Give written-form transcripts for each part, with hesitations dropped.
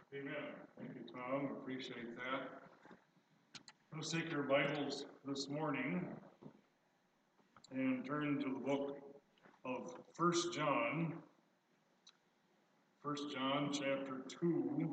Amen. Thank you, Tom. Appreciate that. Let's take your Bibles this morning and turn to the book of 1 John. 1 John chapter 2.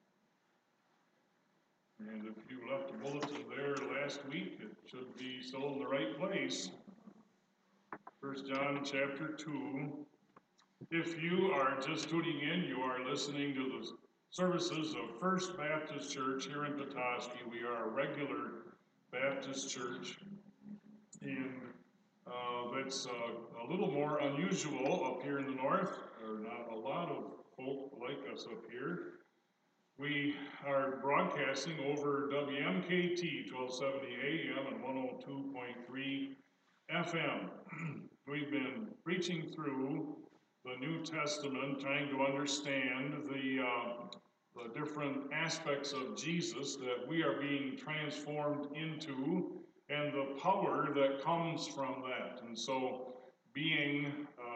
And if you left a bulletin there last week, it should be still in the right place. 1 John chapter 2. If you are just tuning in, you are listening to the services of First Baptist Church here in Petoskey. We are a regular Baptist church, and that's a little more unusual up here in the north. There are not a lot of folk like us up here. We are broadcasting over WMKT 1270 AM and 102.3 FM. We've been preaching through the New Testament, trying to understand the different aspects of Jesus that we are being transformed into and the power that comes from that. And so being,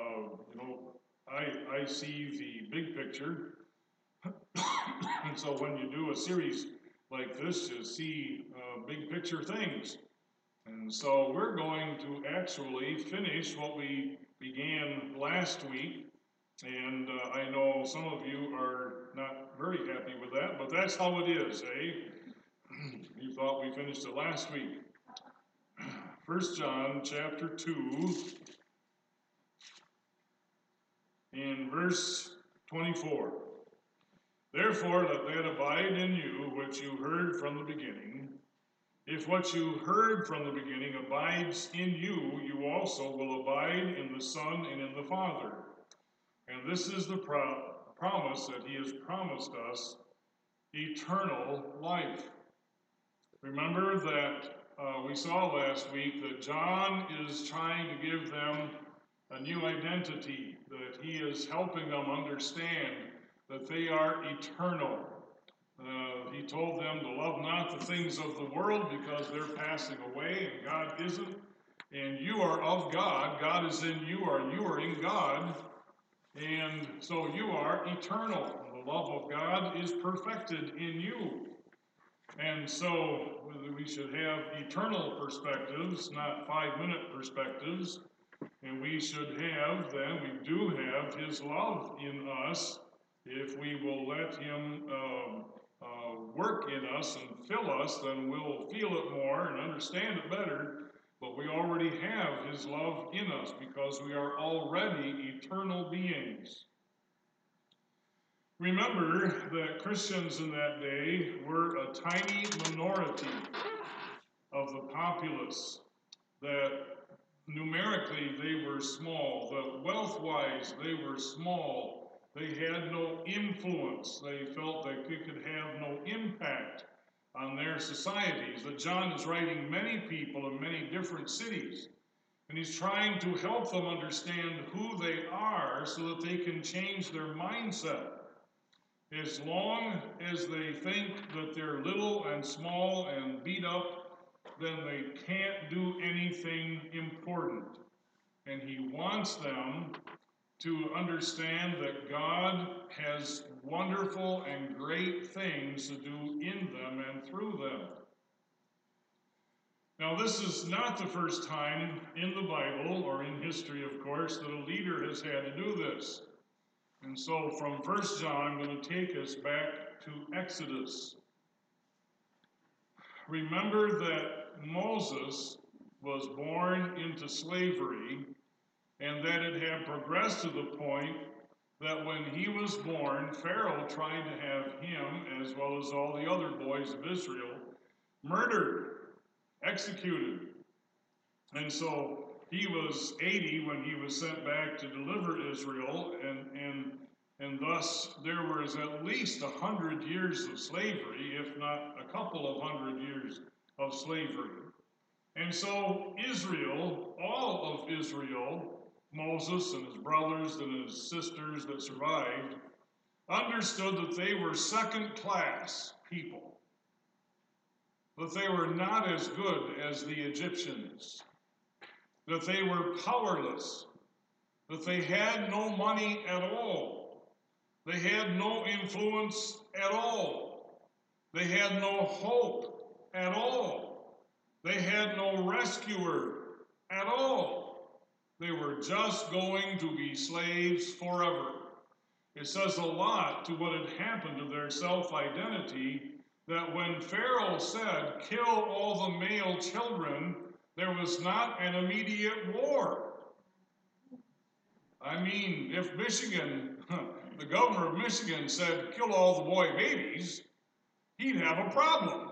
I see the big picture. And so when you do a series like this, you see big picture things. And so we're going to actually finish what we began last week. And I know some of you are not very happy with that, but that's how it is, eh? You thought we finished it last week. 1 John chapter 2 in verse 24. Therefore let that abide in you which you heard from the beginning. If what you heard from the beginning abides in you, you also will abide in the Son and in the Father. And this is the promise that he has promised us, eternal life. Remember that we saw last week that John is trying to give them a new identity, that he is helping them understand that they are eternal. He told them to love not the things of the world because they're passing away and God isn't. And you are of God. God is in you, or you are in God. And so you are eternal. The love of God is perfected in you. And so we should have eternal perspectives, not 5-minute perspectives. And we should have, then, we do have his love in us if we will let him work in us and fill us, then we'll feel it more and understand it better. But we already have his love in us because we are already eternal beings. Remember that Christians in that day were a tiny minority of the populace, that numerically they were small, that wealth-wise they were small. They had no influence. They felt that they could have no impact on their societies. That John is writing many people in many different cities. And he's trying to help them understand who they are so that they can change their mindset. As long as they think that they're little and small and beat up, then they can't do anything important. And he wants them to understand that God has wonderful and great things to do in them and through them. Now, this is not the first time in the Bible, or in history, of course, that a leader has had to do this. And so from 1 John, I'm going to take us back to Exodus. Remember that Moses was born into slavery, and that it had progressed to the point that when he was born, Pharaoh tried to have him, as well as all the other boys of Israel, murdered, executed. And so he was 80 when he was sent back to deliver Israel, and thus there was at least 100 years of slavery, if not a couple of 100 years of slavery. And so Israel, all of Israel, Moses and his brothers and his sisters that survived, understood that they were second-class people, that they were not as good as the Egyptians, that they were powerless, that they had no money at all, They had no influence at all. They had no hope at all. They had no rescuer at all. They were just going to be slaves forever. It says a lot to what had happened to their self-identity, that when Pharaoh said, kill all the male children, there was not an immediate war. I mean, if Michigan, the governor of Michigan said, kill all the boy babies, he'd have a problem.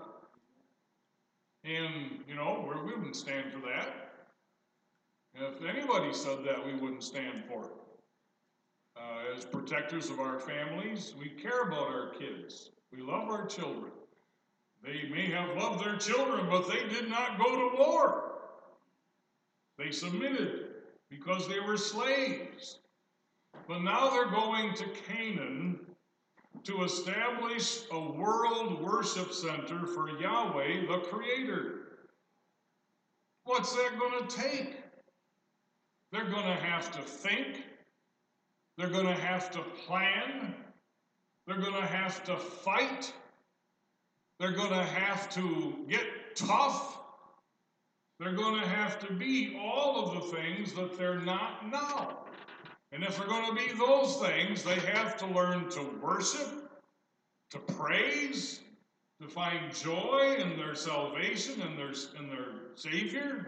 And, we wouldn't stand for that. If anybody said that, we wouldn't stand for it. As protectors of our families, we care about our kids. We love our children. They may have loved their children, but they did not go to war. They submitted because they were slaves. But now they're going to Canaan to establish a world worship center for Yahweh, the Creator. What's that going to take? They're going to have to think. They're going to have to plan. They're going to have to fight. They're going to have to get tough. They're going to have to be all of the things that they're not now. And if they're going to be those things, they have to learn to worship, to praise, to find joy in their salvation and their Savior.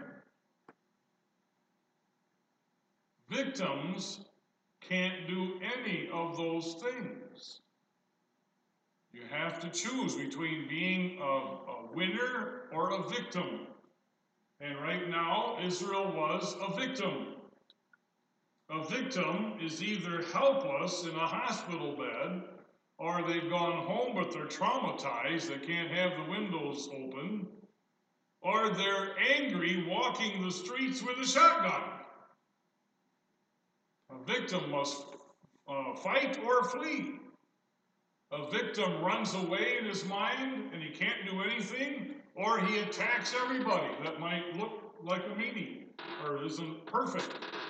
Victims can't do any of those things. You have to choose between being a winner or a victim. And right now, Israel was a victim. A victim is either helpless in a hospital bed, or they've gone home but they're traumatized, they can't have the windows open, or they're angry walking the streets with a shotgun. A victim must fight or flee. A victim runs away in his mind and he can't do anything, or he attacks everybody that might look like a meanie or isn't perfect.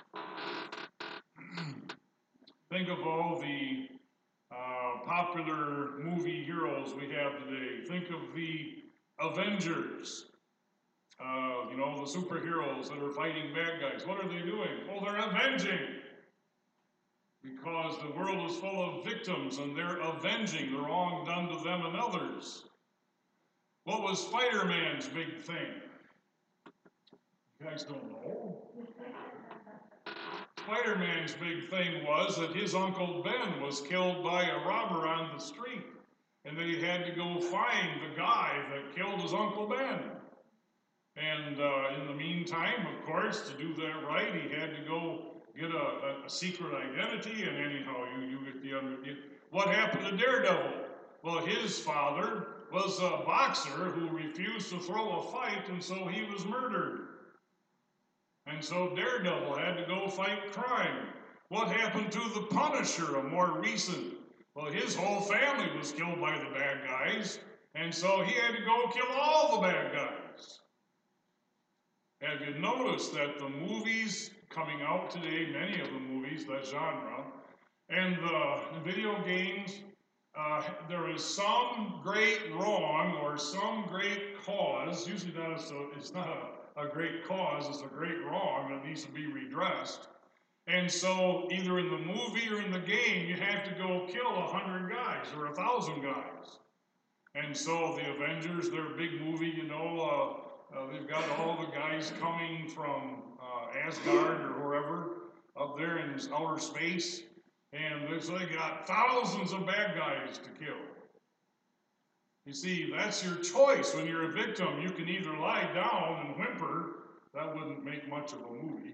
Think of all the popular movie heroes we have today. Think of the Avengers, the superheroes that are fighting bad guys. What are they doing? Well, they're avenging. Because the world is full of victims and they're avenging the wrong done to them and others. What was Spider-Man's big thing? You guys don't know? Spider-Man's big thing was that his Uncle Ben was killed by a robber on the street. And then he had to go find the guy that killed his Uncle Ben. And in the meantime, of course, to do that right, he had to go get a secret identity, and anyhow, you get the what happened to Daredevil? Well, his father was a boxer who refused to throw a fight, and so he was murdered. And so Daredevil had to go fight crime. What happened to the Punisher, a more recent? Well, his whole family was killed by the bad guys, and so he had to go kill all the bad guys. Have you noticed that the movies coming out today, many of the movies, that genre, and the video games, there is some great wrong or some great cause, usually it's not a great cause, it's a great wrong that needs to be redressed. And so either in the movie or in the game, you have to go kill 100 guys or 1,000 guys. And so the Avengers, their big movie, they've got all the guys coming from Asgard or wherever up there in outer space, and so they got thousands of bad guys to kill. You see, that's your choice. When you're a victim, you can either lie down and whimper, that wouldn't make much of a movie,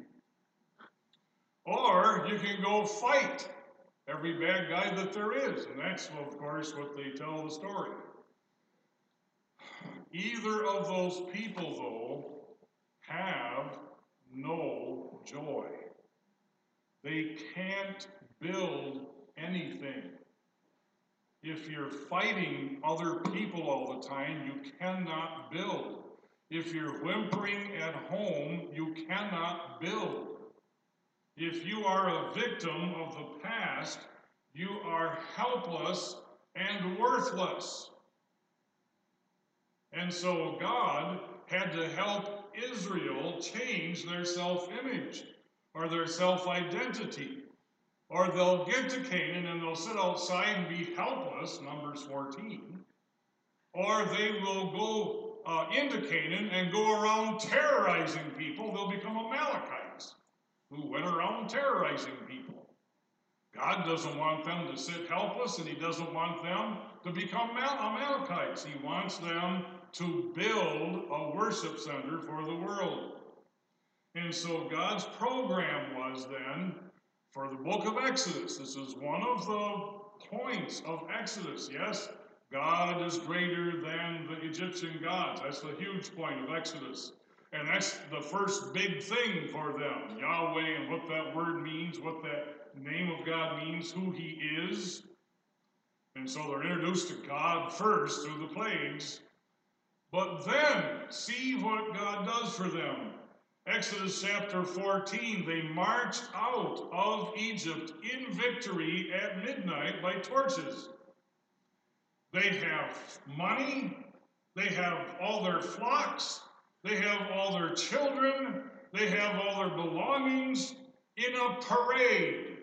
or you can go fight every bad guy that there is, and that's, of course, what they tell the story. Either of those people, though, have no joy. They can't build anything. If you're fighting other people all the time, you cannot build. If you're whimpering at home, you cannot build. If you are a victim of the past, You are helpless and worthless. And so God had to help Israel change their self-image or their self-identity. Or they'll get to Canaan and they'll sit outside and be helpless, Numbers 14. Or they will go into Canaan and go around terrorizing people. They'll become Amalekites who went around terrorizing people. God doesn't want them to sit helpless, and he doesn't want them to become Amalekites. He wants them to build a worship center for the world. And so God's program was then, for the book of Exodus, this is one of the points of Exodus, yes? God is greater than the Egyptian gods. That's the huge point of Exodus. And that's the first big thing for them. Yahweh and what that word means, what that name of God means, who he is. And so they're introduced to God first through the plagues. But then, see what God does for them. Exodus chapter 14, they marched out of Egypt in victory at midnight by torches. They have money, they have all their flocks, they have all their children, they have all their belongings in a parade,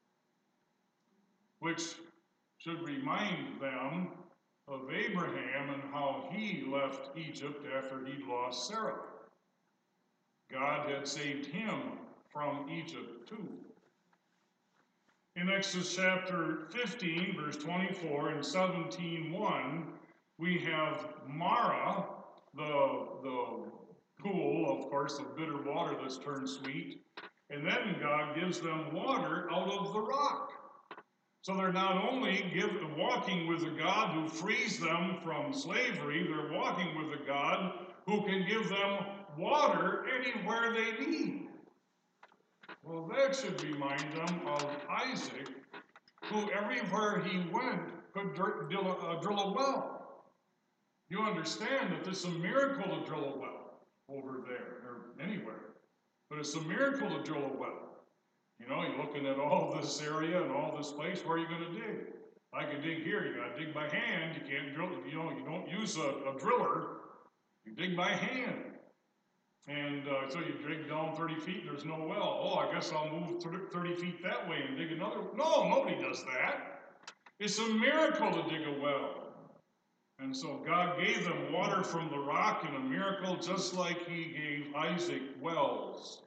which should remind them of Abraham and how he left Egypt after he'd lost Sarah. God had saved him from Egypt too. In Exodus chapter 15, verse 24 and 17:1, we have Marah, the pool, of course, of bitter water that's turned sweet. And then God gives them water out of the rock. So they're not only walking with a God who frees them from slavery, they're walking with a God who can give them water anywhere they need. Well, that should remind them of Isaac, who everywhere he went could drill a well. You understand that it's a miracle to drill a well over there, or anywhere. But it's a miracle to drill a well. You know, you're looking at all this area and all this place, where are you going to dig? I can dig here, you got to dig by hand. You can't drill, you don't use a driller. You dig by hand. And so you dig down 30 feet, there's no well. Oh, I guess I'll move 30 feet that way and dig another. No, nobody does that. It's a miracle to dig a well. And so God gave them water from the rock in a miracle, just like he gave Isaac wells.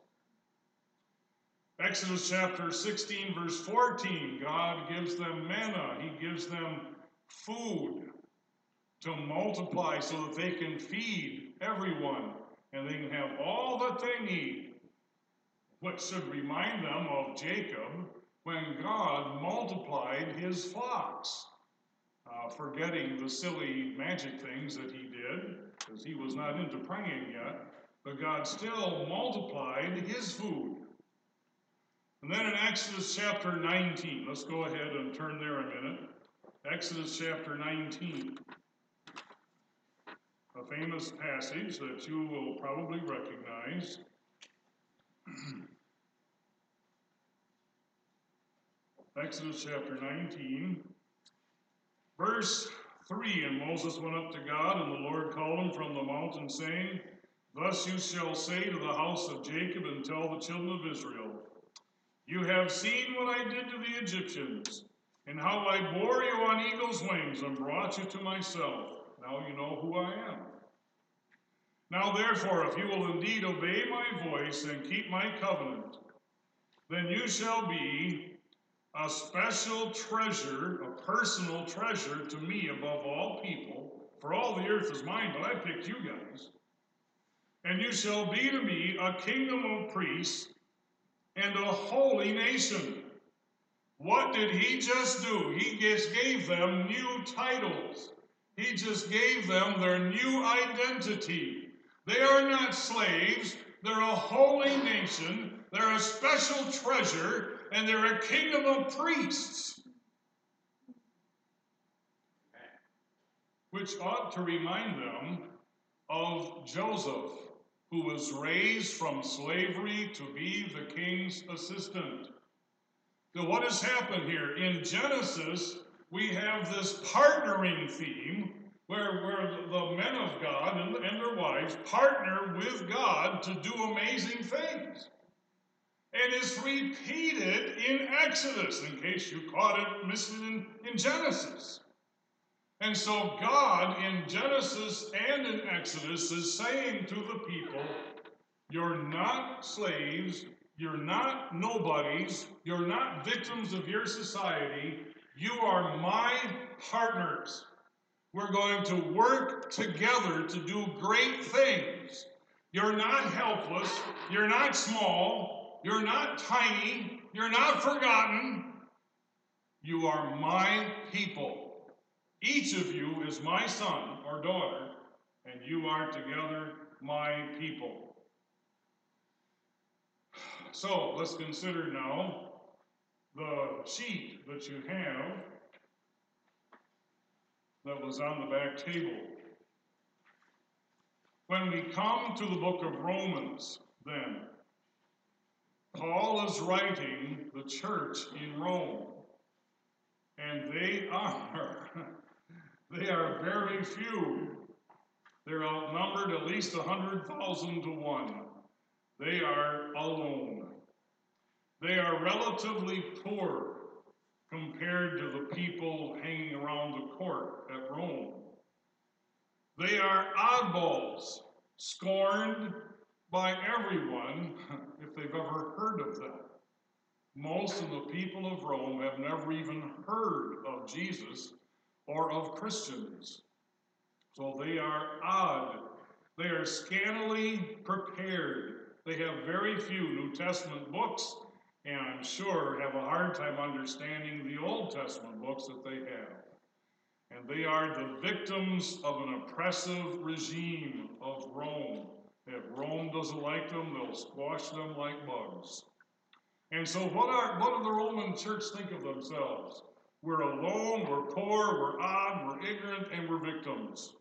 Exodus chapter 16, verse 14, God gives them manna. He gives them food to multiply so that they can feed everyone and they can have all that they need, which should remind them of Jacob when God multiplied his flocks, forgetting the silly magic things that he did, because he was not into praying yet, but God still multiplied his food. And then in Exodus chapter 19, let's go ahead and turn there a minute. Exodus chapter 19. A famous passage that you will probably recognize. Exodus chapter 19, verse 3. And Moses went up to God, and the Lord called him from the mountain, saying, Thus you shall say to the house of Jacob and tell the children of Israel, You have seen what I did to the Egyptians, and how I bore you on eagle's wings and brought you to myself. Now you know who I am. Now therefore, if you will indeed obey my voice and keep my covenant, then you shall be a special treasure, a personal treasure to me above all people. For all the earth is mine, but I picked you guys. And you shall be to me a kingdom of priests and a holy nation. What did he just do? He just gave them new titles. He just gave them their new identity. They are not slaves. They're a holy nation. They're a special treasure. And they're a kingdom of priests. Which ought to remind them of Joseph, who was raised from slavery to be the king's assistant. So what has happened here? In Genesis, we have this partnering theme where the men of God and their wives partner with God to do amazing things. And it's repeated in Exodus, in case you caught it missing in Genesis. And so God in Genesis and in Exodus is saying to the people, you're not slaves, you're not nobodies, you're not victims of your society, you are my partners. We're going to work together to do great things. You're not helpless, you're not small, you're not tiny, you're not forgotten. You are my people. Each of you is my son or daughter, and you are together my people. So let's consider now the sheet that you have that was on the back table. When we come to the book of Romans, then, Paul is writing the church in Rome, and they are very few. They're outnumbered at least 100,000 to 1. They are alone. They are relatively poor compared to the people hanging around the court at Rome. They are oddballs, scorned by everyone if they've ever heard of them. Most of the people of Rome have never even heard of Jesus or of Christians. So they are odd. They are scantily prepared. They have very few New Testament books, and I'm sure have a hard time understanding the Old Testament books that they have. And they are the victims of an oppressive regime of Rome. If Rome doesn't like them, they'll squash them like bugs. And so what do the Roman church think of themselves? We're alone, we're poor, we're odd, we're ignorant, and we're victims.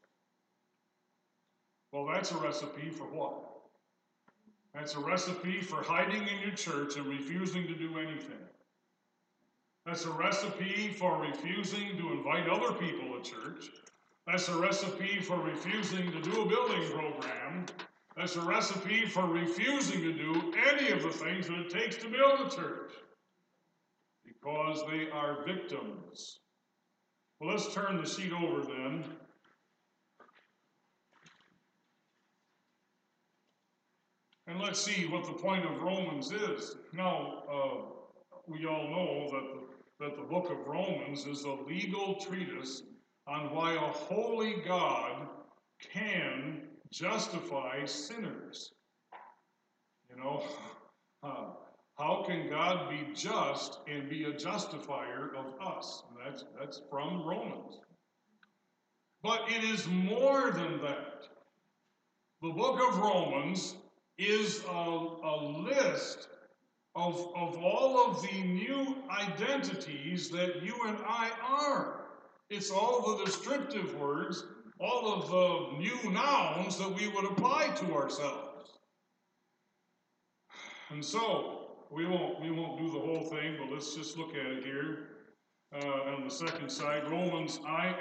Well, that's a recipe for what? That's a recipe for hiding in your church and refusing to do anything. That's a recipe for refusing to invite other people to church. That's a recipe for refusing to do a building program. That's a recipe for refusing to do any of the things that it takes to build a church. Because they are victims. Well, let's turn the sheet over then. And let's see what the point of Romans is. Now, we all know that the book of Romans is a legal treatise on why a holy God can justify sinners. You know, how can God be just and be a justifier of us? And that's from Romans. But it is more than that. The book of Romans is a list of all of the new identities that you and I are. It's all the descriptive words, all of the new nouns that we would apply to ourselves. And so, we won't do the whole thing, but let's just look at it here. On the second side, Romans, I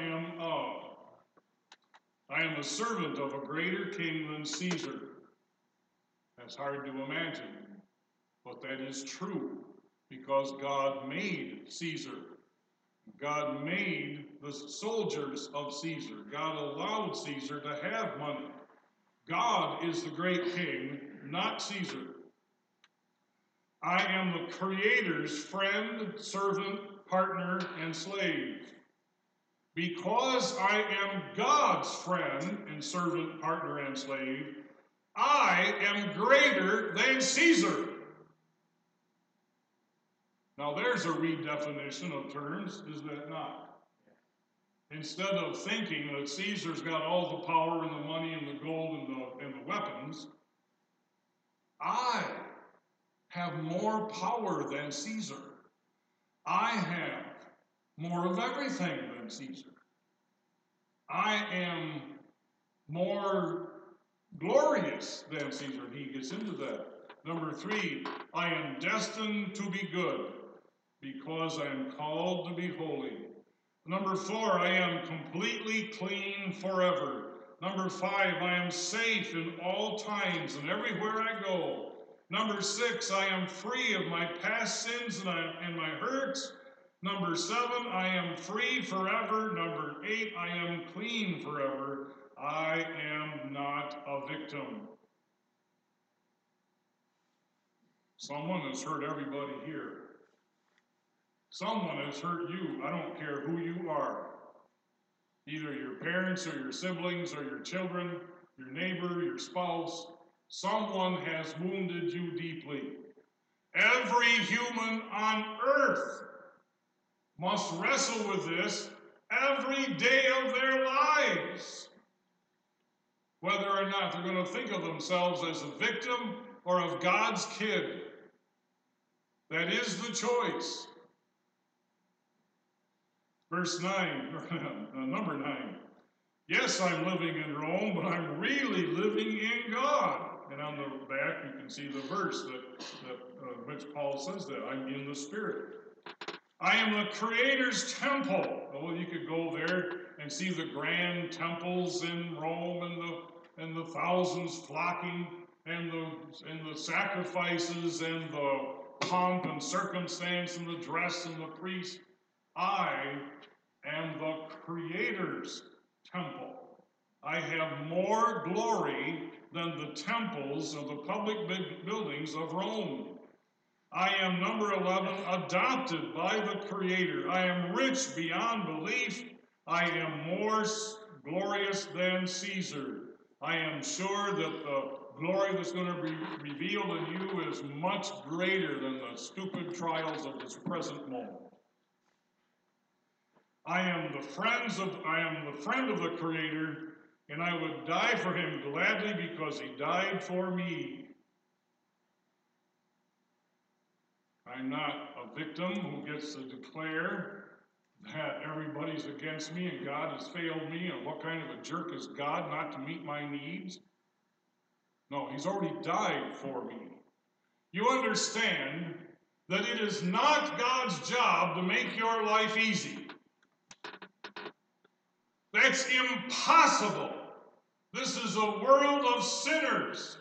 am a servant of a greater king than Caesar. That's hard to imagine, but that is true because God made Caesar. God made the soldiers of Caesar. God allowed Caesar to have money. God is the great king, not Caesar. I am the Creator's friend, servant, partner, and slave. Because I am God's friend and servant, partner, and slave, I am greater than Caesar. Now there's a redefinition of terms, is that not? Instead of thinking that Caesar's got all the power and the money and the gold and the weapons, I have more power than Caesar. I have more of everything than Caesar. I am more glorious than Caesar. He gets into that. Number 3, I am destined to be good. because I am called to be holy. Number 4, I am completely clean forever. Number 5, I am safe in all times and everywhere I go. Number 6, I am free of my past sins and my hurts. Number 7, I am free forever. Number 8, I am clean forever. I am not a victim. Someone has hurt everybody here. Someone has hurt you. I don't care who you are. Either your parents or your siblings or your children, your neighbor, your spouse. Someone has wounded you deeply. Every human on earth must wrestle with this every day of their lives. Whether or not they're going to think of themselves as a victim or of God's kid. That is the choice. Verse 9, number 9. Yes, I'm living in Rome, but I'm really living in God. And on the back, you can see the verse which Paul says that. I'm in the Spirit. I am the Creator's temple. Oh, you could go there and see the grand temples in Rome and the thousands flocking and the sacrifices and the pomp and circumstance and the dress and the priest. I am the Creator's temple. I have more glory than the temples of the public buildings of Rome. I am, number 11, adopted by the Creator. I am rich beyond belief. I am more glorious than Caesar. I am sure that the glory that's going to be revealed in you is much greater than the stupid trials of this present moment. I am the friend of the Creator, and I would die for him gladly because he died for me. I'm not a victim who gets to declare that everybody's against me and God has failed me and what kind of a jerk is God not to meet my needs. No, he's already died for me. You understand that it is not God's job to make your life easy. That's impossible. This is a world of sinners.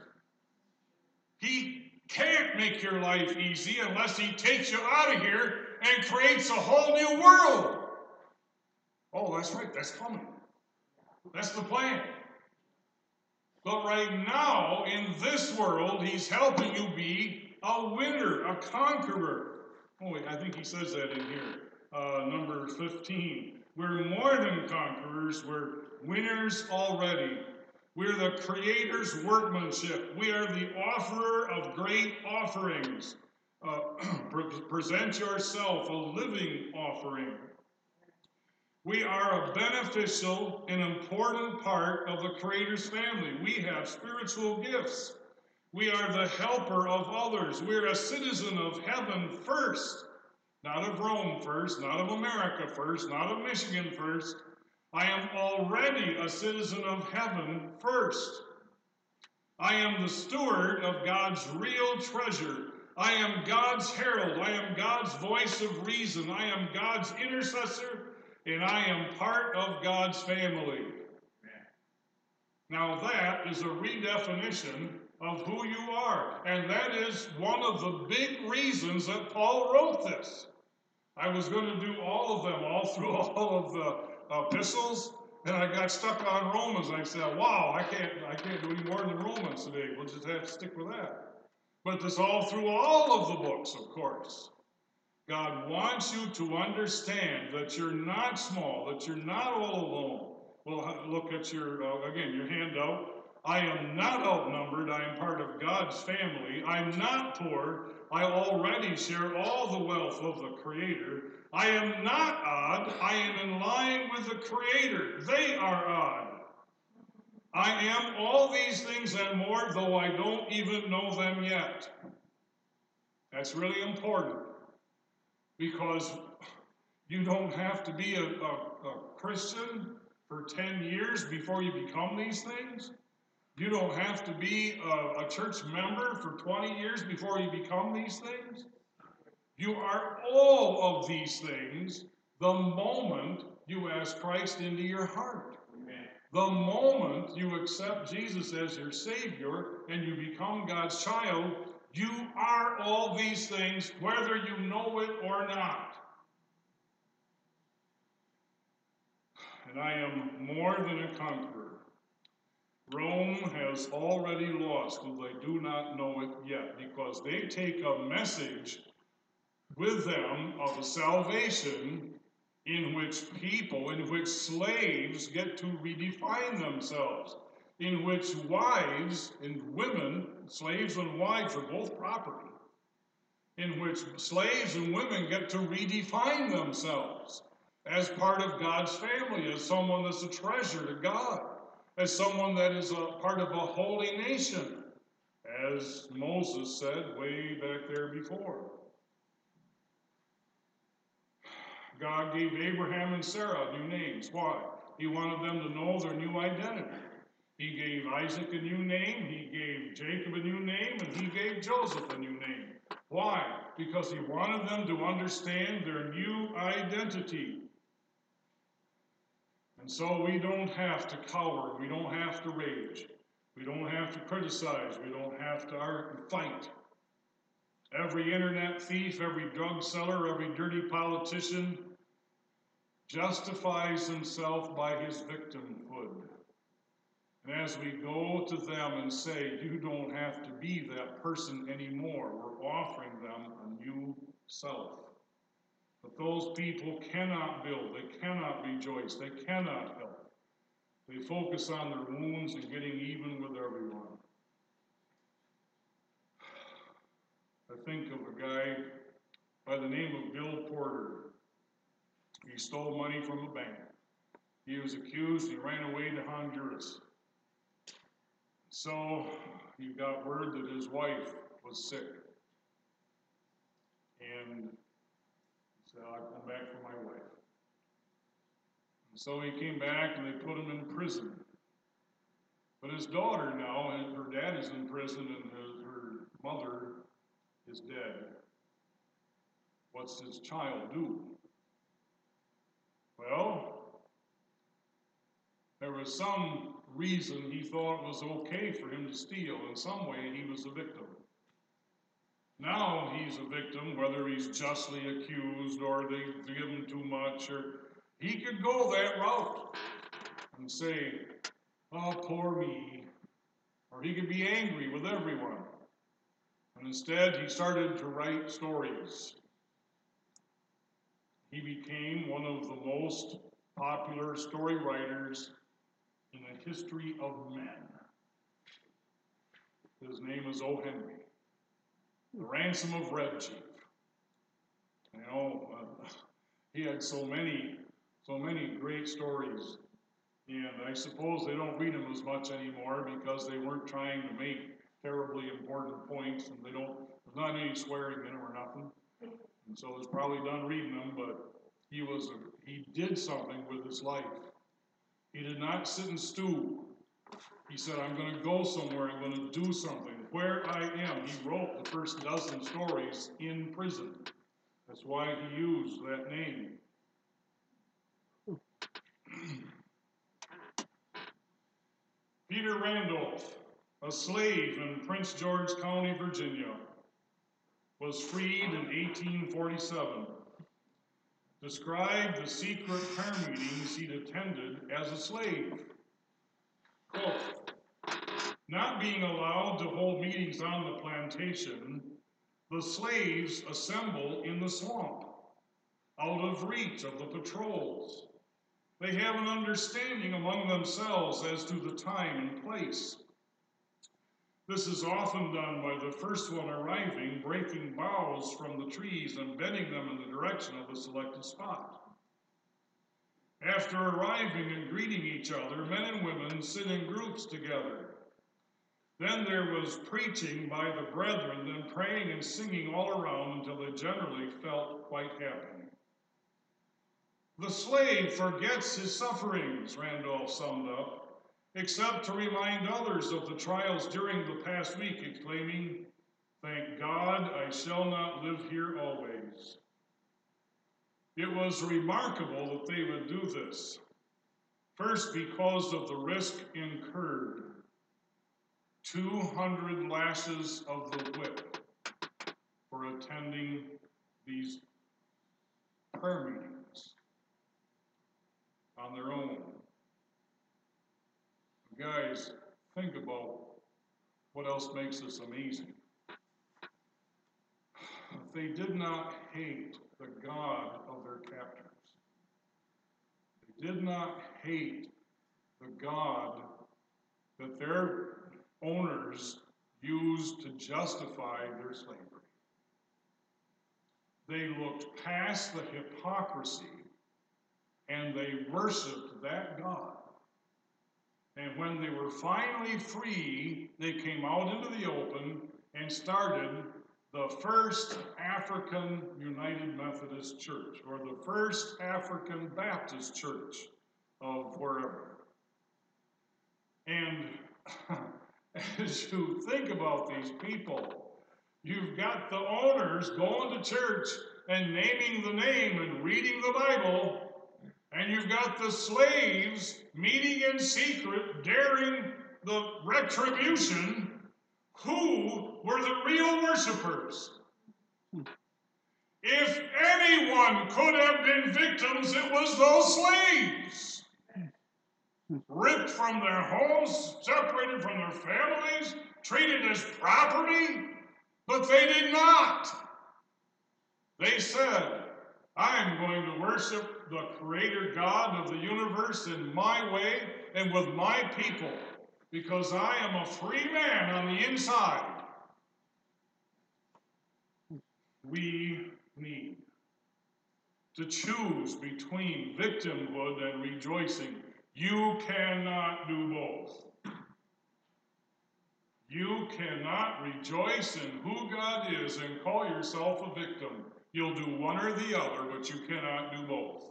He can't make your life easy unless he takes you out of here and creates a whole new world. Oh, that's right. That's coming. That's the plan. But right now, in this world, he's helping you be a winner, a conqueror. Oh, wait, I think he says that in here. Number 15. We're more than conquerors. We're winners already. We're the Creator's workmanship. We are the offerer of great offerings. Present yourself a living offering. We are a beneficial and important part of the Creator's family. We have spiritual gifts. We are the helper of others. We're a citizen of heaven first. Not of Rome first, not of America first, not of Michigan first. I am already a citizen of heaven first. I am the steward of God's real treasure. I am God's herald. I am God's voice of reason. I am God's intercessor, and I am part of God's family. Now that is a redefinition of who you are, and that is one of the big reasons that Paul wrote this. I was going to do all of them, all through all of the epistles, and I got stuck on Romans. I said, wow, I can't do any more than Romans today. We'll just have to stick with that. But it's all through all of the books, of course. God wants you to understand that you're not small, that you're not all alone. Well, look at your handout. I am not outnumbered. I am part of God's family. I'm not poor. I already share all the wealth of the Creator. I am not odd. I am in line with the Creator. They are odd. I am all these things and more, though I don't even know them yet. That's really important, because you don't have to be a Christian for 10 years before you become these things. You don't have to be a church member for 20 years before you become these things. You are all of these things the moment you ask Christ into your heart. Amen. The moment you accept Jesus as your Savior and you become God's child, you are all these things, whether you know it or not. And I am more than a conqueror. Rome has already lost, though they do not know it yet, because they take a message with them of a salvation in which slaves get to redefine themselves, in which wives and women, slaves and wives are both property, in which slaves and women get to redefine themselves as part of God's family, as someone that's a treasure to God, as someone that is a part of a holy nation, as Moses said way back there before. God gave Abraham and Sarah new names. Why? He wanted them to know their new identity. He gave Isaac a new name, he gave Jacob a new name, and he gave Joseph a new name. Why? Because he wanted them to understand their new identity. And so we don't have to cower, we don't have to rage, we don't have to criticize, we don't have to fight. Every internet thief, every drug seller, every dirty politician justifies himself by his victimhood. And as we go to them and say, you don't have to be that person anymore, we're offering them a new self. But those people cannot build, they cannot rejoice, they cannot help. They focus on their wounds and getting even with everyone. I think of a guy by the name of Bill Porter. He stole money from a bank. He was accused, he ran away to Honduras. So he got word that his wife was sick. And he said, I'll come back for my wife. And so he came back and they put him in prison. But his daughter now, and her dad is in prison and her mother is dead. What's his child do? Well, there was some reason he thought it was okay for him to steal. In some way, he was a victim. Now he's a victim, whether he's justly accused or they give him too much, or he could go that route and say, oh, poor me. Or he could be angry with everyone. And instead, he started to write stories. He became one of the most popular story writers in the history of men. His name is O. Henry, the Ransom of Red Chief. You know, he had so many great stories, and I suppose they don't read them as much anymore because they weren't trying to make terribly important points, and there's not any swearing in them or nothing. And so it's probably done reading them, but he did something with his life. He did not sit and stew. He said, I'm going to go somewhere, I'm going to do something. Where I am, he wrote the first dozen stories in prison. That's why he used that name. Peter Randolph, a slave in Prince George County, Virginia, was freed in 1847. Described the secret prayer meetings he'd attended as a slave. Quote, not being allowed to hold meetings on the plantation, the slaves assemble in the swamp, out of reach of the patrols. They have an understanding among themselves as to the time and place. This is often done by the first one arriving, breaking boughs from the trees and bending them in the direction of the selected spot. After arriving and greeting each other, men and women sit in groups together. Then there was preaching by the brethren, then praying and singing all around until they generally felt quite happy. The slave forgets his sufferings, Randolph summed up, except to remind others of the trials during the past week, exclaiming, Thank God I shall not live here always. It was remarkable that they would do this. First, because of the risk incurred. 200 lashes of the whip for attending these prayer meetings on their own. Guys, think about what else makes this amazing. They did not hate the God of their captors. They did not hate the God that their owners used to justify their slavery. They looked past the hypocrisy and they worshiped that God. And when they were finally free, they came out into the open and started the first African United Methodist Church, or the first African Baptist Church of wherever. And as you think about these people, you've got the owners going to church and naming the name and reading the Bible, and you've got the slaves meeting in secret, daring the retribution. Who were the real worshipers? If anyone could have been victims, it was those slaves. Ripped from their homes, separated from their families, treated as property, but they did not. They said, I'm going to worship the Creator God of the universe in my way and with my people, because I am a free man on the inside. We need to choose between victimhood and rejoicing. You cannot do both. You cannot rejoice in who God is and call yourself a victim. You'll do one or the other, but you cannot do both.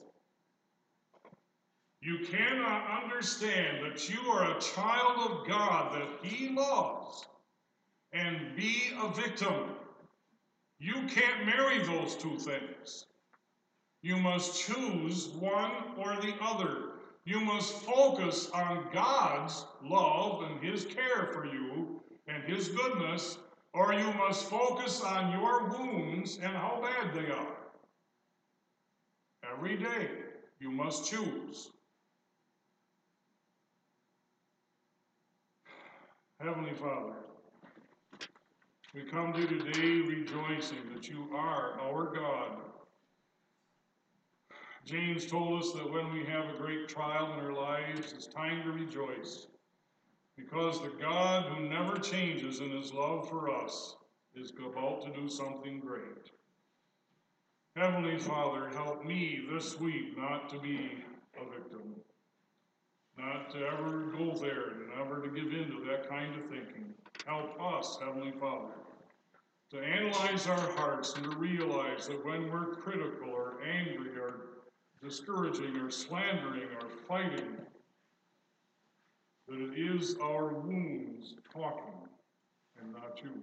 You cannot understand that you are a child of God that He loves and be a victim. You can't marry those two things. You must choose one or the other. You must focus on God's love and His care for you and His goodness, or you must focus on your wounds and how bad they are. Every day, you must choose. Heavenly Father, we come to you today rejoicing that you are our God. James told us that when we have a great trial in our lives, it's time to rejoice, because the God who never changes in His love for us is about to do something great. Heavenly Father, help me this week not to be a victim, not to ever go there and never to give in to that kind of thinking. Help us, Heavenly Father, to analyze our hearts and to realize that when we're critical or angry or discouraging or slandering or fighting, that it is our wounds talking and not you.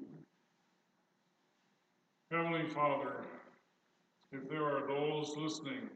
Heavenly Father, if there are those listening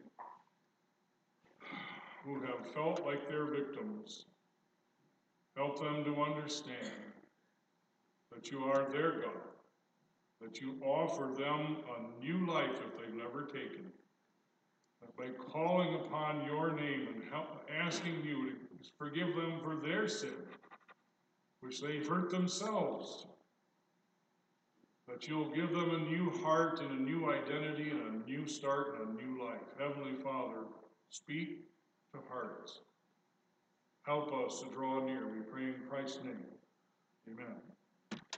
who have felt like they're victims, help them to understand that you are their God, that you offer them a new life if they've never taken it. That by calling upon your name and asking you to forgive them for their sin, which they've hurt themselves, that you'll give them a new heart and a new identity and a new start and a new life. Heavenly Father, speak to hearts. Help us to draw near. We pray in Christ's name. Amen.